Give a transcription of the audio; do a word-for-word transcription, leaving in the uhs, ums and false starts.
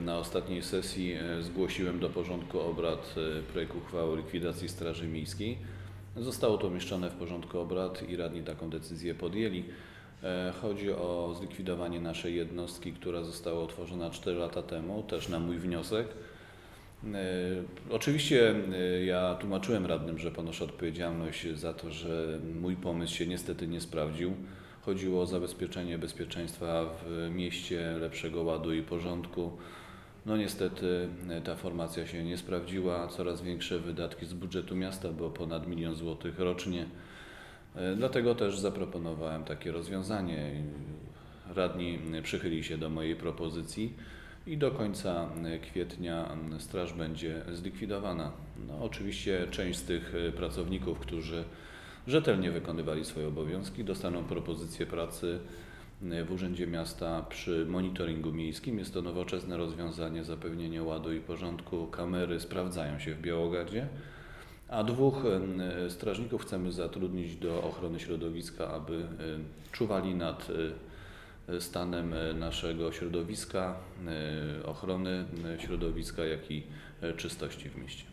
Na ostatniej sesji zgłosiłem do porządku obrad projekt uchwały o likwidacji Straży Miejskiej. Zostało to umieszczone w porządku obrad i radni taką decyzję podjęli. Chodzi o zlikwidowanie naszej jednostki, która została utworzona cztery lata temu, też na mój wniosek. Oczywiście ja tłumaczyłem radnym, że ponoszę odpowiedzialność za to, że mój pomysł się niestety nie sprawdził. Chodziło o zabezpieczenie bezpieczeństwa w mieście, lepszego ładu i porządku. No niestety ta formacja się nie sprawdziła. Coraz większe wydatki z budżetu miasta, bo ponad milion złotych rocznie. Dlatego też zaproponowałem takie rozwiązanie. Radni przychylili się do mojej propozycji i do końca kwietnia straż będzie zlikwidowana. No, oczywiście część z tych pracowników, którzy rzetelnie wykonywali swoje obowiązki, dostaną propozycję pracy w Urzędzie Miasta przy monitoringu miejskim. Jest to nowoczesne rozwiązanie, zapewnienie ładu i porządku. Kamery sprawdzają się w Białogardzie, a dwóch strażników chcemy zatrudnić do ochrony środowiska, aby czuwali nad stanem naszego środowiska, ochrony środowiska, jak i czystości w mieście.